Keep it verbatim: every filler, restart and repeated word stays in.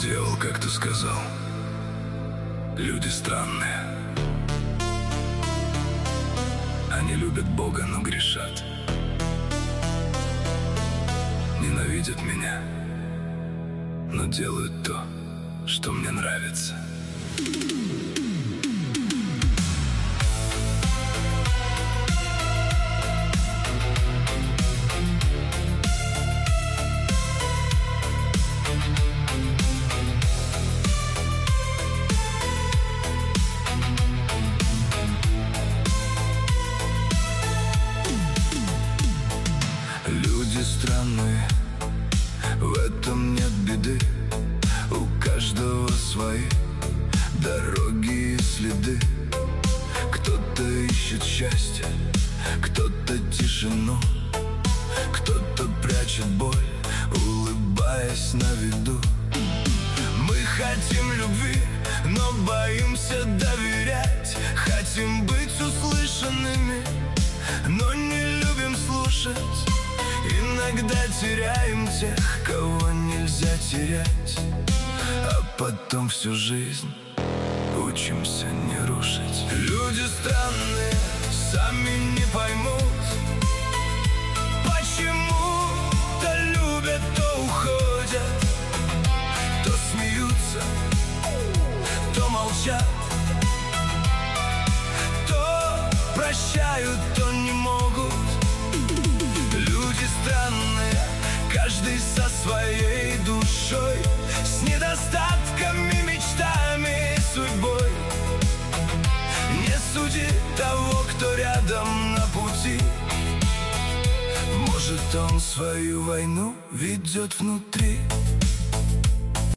сделал, как ты сказал. Люди странные. Они любят Бога, но грешат. Ненавидят меня, но делают то, что мне нравится. Люди странные, в этом нет беды. У каждого свои дороги и следы. Кто-то ищет счастье, кто-то тишину, кто-то прячет боль, улыбаясь на виду. Мы хотим любви, но боимся доверять. Хотим быть услышанными, но не любим слушать. Иногда теряем тех, кого нельзя терять, а потом всю жизнь учимся не рушить. Люди странные, сами не поймут, почему то любят, то уходят, то смеются, то молчат, то прощают, то не могут. Люди странные, каждый со своей душой, с недостатками, мечтами и судьбой. Не суди того, кто рядом на пути. Может, он свою войну ведет внутри.